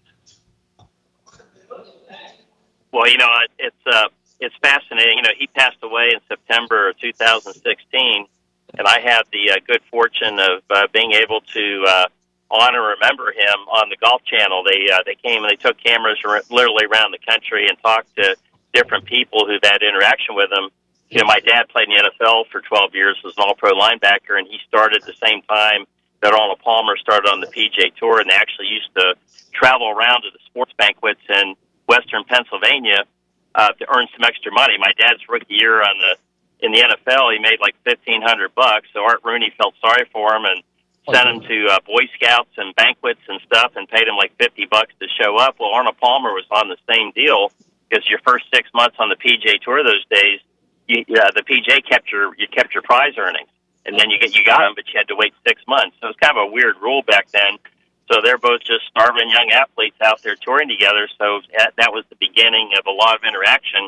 Well, it's fascinating. He passed away in September of 2016, and I had the good fortune of being able to honor and remember him on the Golf Channel. They came and they took cameras literally around the country and talked to different people who've had interaction with him. My dad played in the NFL for 12 years as an all-pro linebacker, and he started at the same time that Arnold Palmer started on the PGA Tour, and they actually used to travel around to the sports banquets in Western Pennsylvania to earn some extra money. My dad's rookie year in the NFL, he made like $1,500. So Art Rooney felt sorry for him and sent him to Boy Scouts and banquets and stuff, and paid him like $50 to show up. Well, Arnold Palmer was on the same deal, because your first 6 months on the PGA Tour those days, the PGA kept your prize earnings, and then you got them, but you had to wait 6 months. So it was kind of a weird rule back then. So they're both just starving young athletes out there touring together. So that was the beginning of a lot of interaction.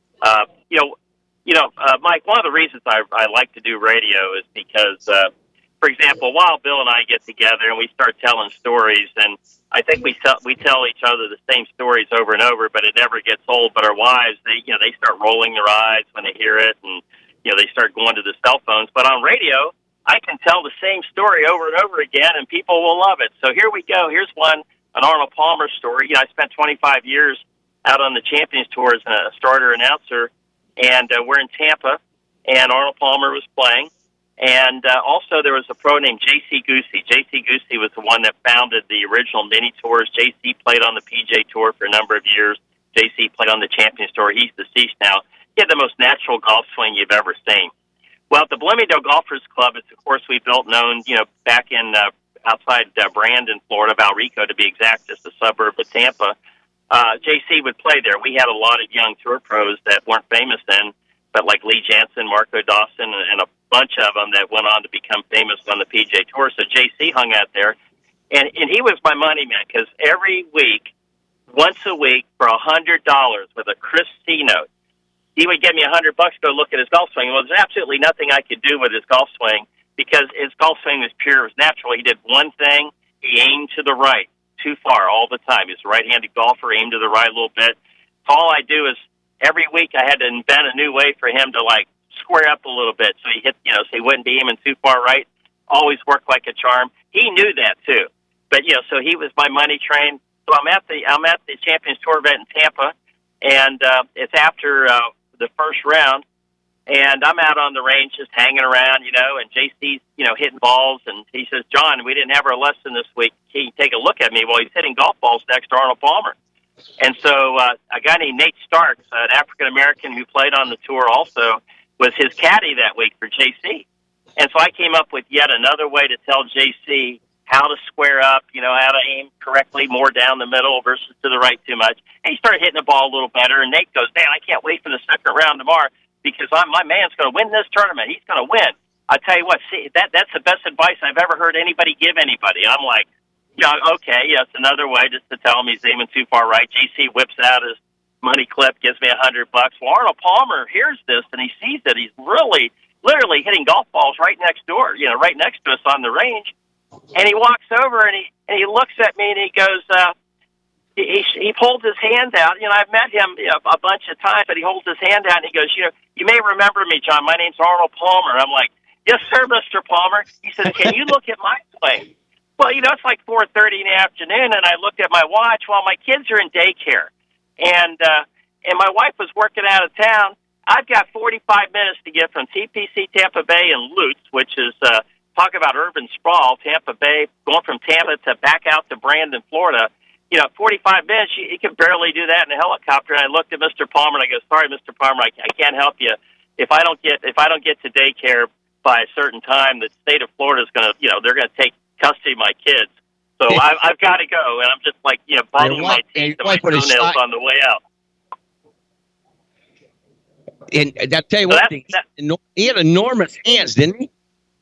Mike, one of the reasons I like to do radio is because, for example, while Bill and I get together and we start telling stories, and I think we tell each other the same stories over and over, but it never gets old. But our wives, they start rolling their eyes when they hear it, and they start going to the cell phones. But on radio, I can tell the same story over and over again, and people will love it. So here we go. Here's an Arnold Palmer story. I spent 25 years out on the Champions Tour as a starter announcer, and we're in Tampa, and Arnold Palmer was playing. And also there was a pro named J.C. Goosey. J.C. Goosey was the one that founded the original mini tours. J.C. played on the PGA Tour for a number of years. J.C. played on the Champions Tour. He's deceased now. He had the most natural golf swing you've ever seen. Well, at the Bloomingdale Golfers Club, it's a course we built known, back in outside Brandon, Florida, Valrico to be exact, just a suburb of Tampa. JC would play there. We had a lot of young tour pros that weren't famous then, but like Lee Jansen, Marco Dawson, and a bunch of them that went on to become famous on the PGA Tour. So JC hung out there, and he was my money man, because every week, once a week, for $100 with a crisp C note, he would give me $100 to go look at his golf swing. Well, there's absolutely nothing I could do with his golf swing, because his golf swing was pure, it was natural. He did one thing: he aimed to the right, too far all the time. He's a right-handed golfer, aimed to the right a little bit. All I do is every week I had to invent a new way for him to like square up a little bit, so he hit, so he wouldn't be aiming too far right. Always worked like a charm. He knew that too, but so he was my money train. So I'm at the Champions Tour event in Tampa, and it's after the first round, and I'm out on the range just hanging around, and JC's hitting balls, and he says, "John, we didn't have our lesson this week. Can you take a look at me?" Well, he's hitting golf balls next to Arnold Palmer. And so a guy named Nate Starks, an African-American who played on the tour also, was his caddy that week for JC. And so I came up with yet another way to tell JC how to square up, how to aim correctly, more down the middle versus to the right too much. And he started hitting the ball a little better, and Nate goes, "Man, I can't wait for the second round tomorrow because my man's going to win this tournament. He's going to win." I tell you what, see, that's the best advice I've ever heard anybody give anybody. I'm like, okay, it's another way just to tell him he's aiming too far right. JC whips out his money clip, gives me $100. Well, Arnold Palmer hears this, and he sees that he's literally hitting golf balls right next door, right next to us on the range. And he walks over, and he looks at me, and he goes, he holds his hand out. I've met him a bunch of times, but he holds his hand out, and he goes, "You may remember me, John. My name's Arnold Palmer." I'm like, "Yes, sir, Mr. Palmer." He says, "Can you look at my swing?" Well, it's like 4:30 in the afternoon, and I looked at my watch while my kids are in daycare, and my wife was working out of town. I've got 45 minutes to get from TPC Tampa Bay and Lutz, which is talk about urban sprawl, Tampa Bay, going from Tampa to back out to Brandon, Florida. 45 minutes, you can barely do that in a helicopter. And I looked at Mr. Palmer and I go, "Sorry, Mr. Palmer, I can't help you. If I don't get to daycare by a certain time, the state of Florida is going to, they're going to take custody of my kids. So I've got to go." And I'm just like, biting my teeth and my toenails on the way out. And I'll tell you one thing, he had enormous hands, didn't he?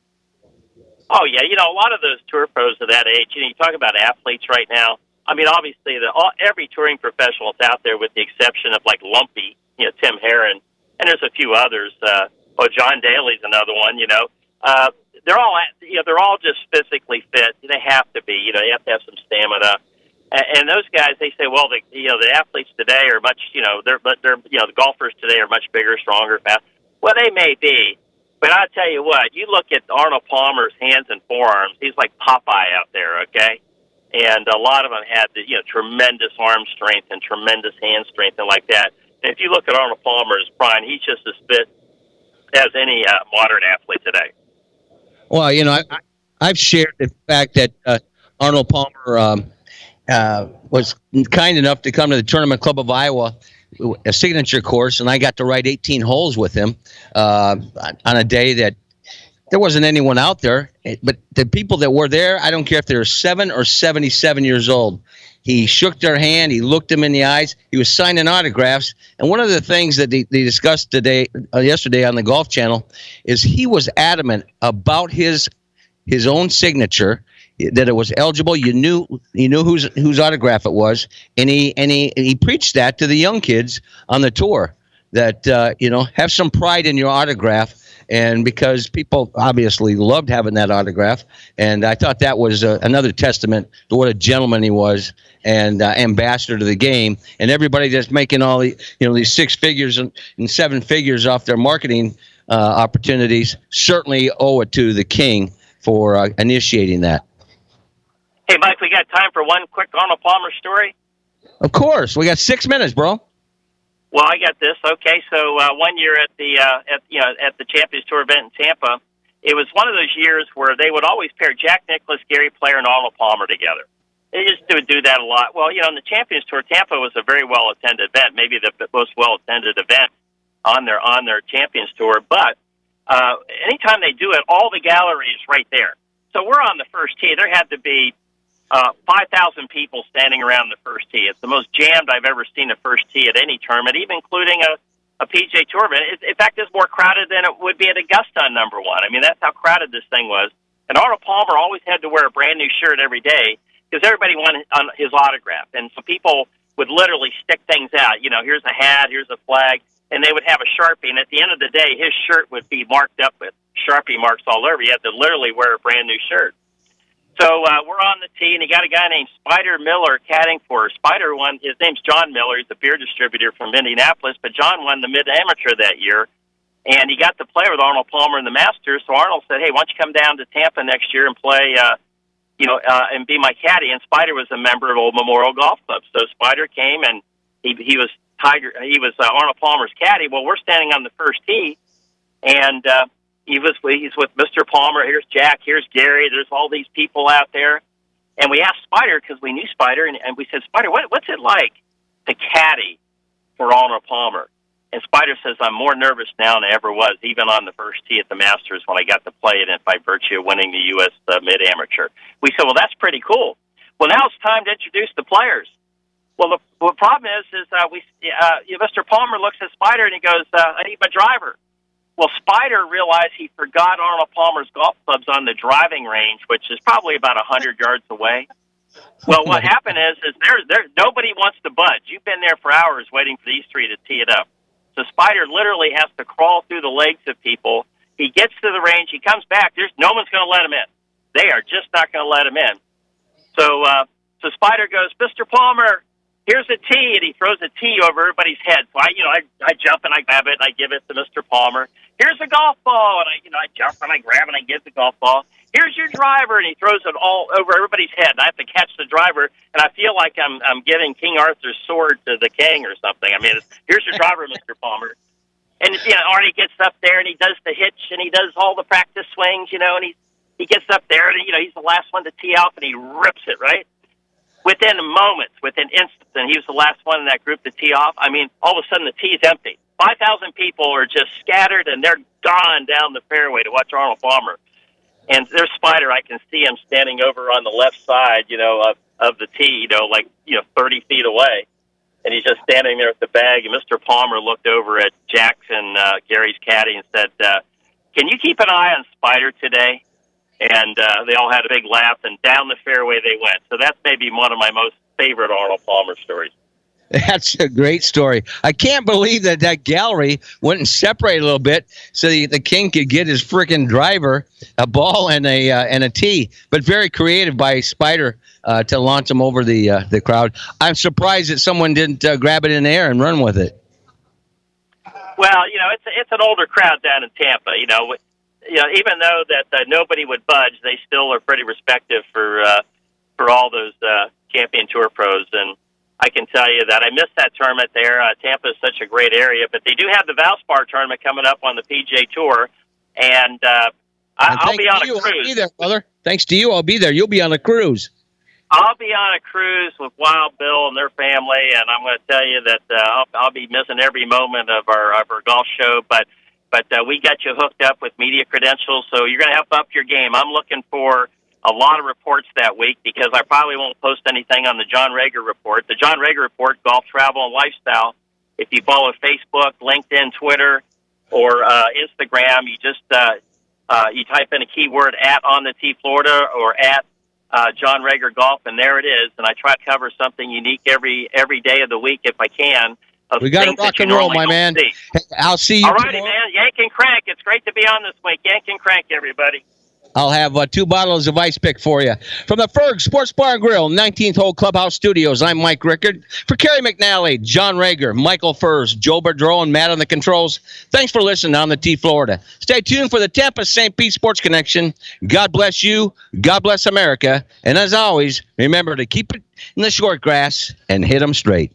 Oh, yeah. A lot of those tour pros of that age, you talk about athletes right now. I mean, obviously, every touring professional is out there with the exception of, like, Lumpy, Tim Herron, and there's a few others. John Daly's another one, They're all just physically fit. They have to be. They have to have some stamina. And those guys, they say, well, the athletes today are much, the golfers today are much bigger, stronger, fast. Well, they may be. But I tell you what, you look at Arnold Palmer's hands and forearms, he's like Popeye out there, okay? And a lot of them had tremendous arm strength and tremendous hand strength and like that. And if you look at Arnold Palmer's prime, he's just as fit as any modern athlete today. Well, I've shared the fact that Arnold Palmer was kind enough to come to the Tournament Club of Iowa, a signature course, and I got to ride 18 holes with him on a day that there wasn't anyone out there. But the people that were there, I don't care if they're 7 or 77 years old. He shook their hand. He looked them in the eyes. He was signing autographs. And one of the things that they discussed yesterday on the Golf Channel is he was adamant about his own signature, that it was eligible. You knew whose autograph it was, and he preached that to the young kids on the tour, that have some pride in your autograph. And because people obviously loved having that autograph, and I thought that was another testament to what a gentleman he was, and ambassador to the game. And everybody that's making all these 6 figures and 7 figures off their marketing opportunities certainly owe it to the king for initiating that. Hey, Mike, we got time for one quick Arnold Palmer story? Of course, we got 6 minutes, bro. Well, I got this. Okay, so one year at the Champions Tour event in Tampa, it was one of those years where they would always pair Jack Nicklaus, Gary Player, and Arnold Palmer together. They just would do that a lot. Well, in the Champions Tour, Tampa was a very well-attended event, maybe the most well-attended event on their Champions Tour. But anytime they do it, all the gallery is right there. So we're on the first tee. There had to be 5,000 people standing around the first tee. It's the most jammed I've ever seen a first tee at any tournament, even including a PGA Tour event. In fact, it's more crowded than it would be at Augusta on number one. I mean, that's how crowded this thing was. And Arnold Palmer always had to wear a brand new shirt every day because everybody wanted on his autograph. And so people would literally stick things out. Here's a hat, here's a flag, and they would have a Sharpie. And at the end of the day, his shirt would be marked up with Sharpie marks all over. You had to literally wear a brand new shirt. So we're on the tee, and you got a guy named Spider Miller caddying for her. Spider won. His name's John Miller. He's a beer distributor from Indianapolis, but John won the mid-amateur that year, and he got to play with Arnold Palmer in the Masters. So Arnold said, "Hey, why don't you come down to Tampa next year and play, and be my caddy?" And Spider was a member of Old Memorial Golf Club. So Spider came, and he was Arnold Palmer's caddy. Well, we're standing on the first tee, and he's with Mr. Palmer. Here's Jack. Here's Gary. There's all these people out there. And we asked Spider, because we knew Spider, and we said, "Spider, what's it like to caddy for Arnold Palmer?" And Spider says, "I'm more nervous now than I ever was, even on the first tee at the Masters when I got to play it by virtue of winning the U.S. Mid-Amateur." We said, "Well, that's pretty cool. Well, now it's time to introduce the players." Well, the problem is Mr. Palmer looks at Spider and he goes, "I need my driver." Well, Spider realized he forgot Arnold Palmer's golf clubs on the driving range, which is probably about 100 yards away. Well, what happened is there nobody wants to budge. You've been there for hours waiting for these three to tee it up. So Spider literally has to crawl through the legs of people. He gets to the range. He comes back. No one's going to let him in. They are just not going to let him in. So Spider goes, "Mr. Palmer, here's a tee," and he throws a tee over everybody's head. So I jump and I grab it and I give it to Mr. Palmer. "Here's a golf ball," and I jump and I grab and I give the golf ball. "Here's your driver," and he throws it all over everybody's head. And I have to catch the driver, and I feel like I'm giving King Arthur's sword to the king or something. I mean, "Here's your driver, Mr. Palmer." And Arnie gets up there and he does the hitch and he does all the practice swings, and he gets up there and he's the last one to tee off and he rips it right. Within moments, within instants, and he was the last one in that group to tee off. I mean, all of a sudden the tee's empty. 5,000 people are just scattered, and they're gone down the fairway to watch Arnold Palmer. And there's Spider. I can see him standing over on the left side, of the tee, 30 feet away. And he's just standing there at the bag. And Mr. Palmer looked over at Jackson, Gary's caddy, and said, "Can you keep an eye on Spider today?" And they all had a big laugh, and down the fairway they went. So that's maybe one of my most favorite Arnold Palmer stories. That's a great story. I can't believe that gallery went and separated a little bit so the king could get his freaking driver, a ball, and a tee. But very creative by Spider to launch him over the crowd. I'm surprised that someone didn't grab it in the air and run with it. Well, it's an older crowd down in Tampa. Even though that nobody would budge, they still are pretty respective for all those Champion Tour pros. And I can tell you that I missed that tournament there. Tampa is such a great area, but they do have the Valspar tournament coming up on the PGA Tour, and I'll be on a cruise. I'll be there, brother. Thanks to you, I'll be there. You'll be on a cruise. I'll be on a cruise with Wild Bill and their family, and I'm going to tell you that I'll be missing every moment of our golf show, but we got you hooked up with media credentials, so you're going to have to up your game. I'm looking for a lot of reports that week because I probably won't post anything on the John Rager Report. The John Rager Report, Golf, Travel, and Lifestyle. If you follow Facebook, LinkedIn, Twitter, or Instagram, you just you type in a keyword @OnTheTee Florida or John Rager Golf, and there it is. And I try to cover something unique every day of the week if I can. We got to rock and roll, my man. I'll see you. All righty, man. Yank and crank. It's great to be on this week. Yank and crank, everybody. I'll have 2 bottles of ice pick for you. From the Ferg Sports Bar and Grill, 19th Hole Clubhouse Studios, I'm Mike Rickard. For Kerry McNally, John Rager, Michael Furs, Joe Bedreau, and Matt on the controls, thanks for listening on the T Florida. Stay tuned for the Tampa St. Pete Sports Connection. God bless you. God bless America. And as always, remember to keep it in the short grass and hit them straight.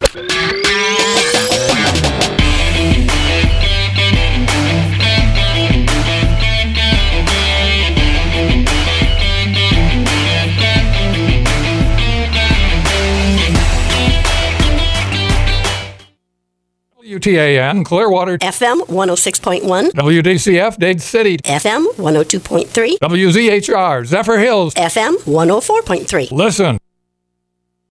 WTAN, Clearwater. FM 106.1. WDCF, Dade City. FM 102.3. WZHR, Zephyr Hills. FM 104.3. Listen.